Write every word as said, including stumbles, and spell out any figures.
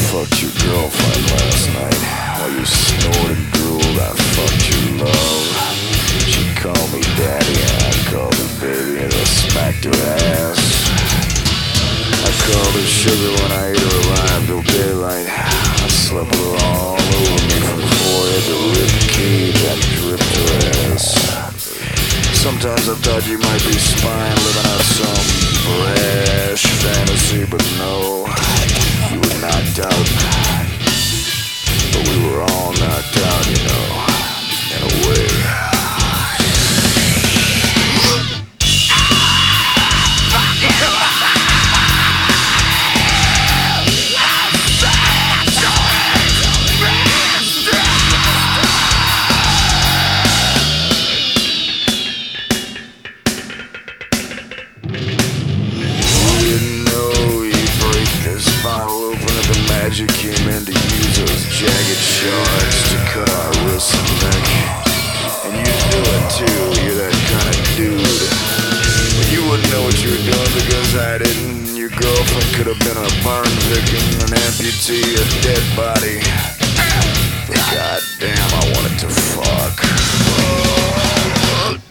fucked your girlfriend last night. While you snored and drooled, I fucked your love. She called me daddy and I called her baby and I smacked her ass. I called her sugar when I ate her alive till daylight. I slept with her all over me from forehead to rib cage. I dripped her ass. Sometimes I thought you might be spying, living out some brash fantasy, but no, you were knocked out. But we were all knocked out, you know, in a way. Magic came in to use those jagged shards to cut our wrists and neck. And you knew it too, you're that kind of dude. But you wouldn't know what you were doing because I didn't. Your girlfriend could have been a burn victim, an amputee, a dead body. But goddamn, I wanted to fuck.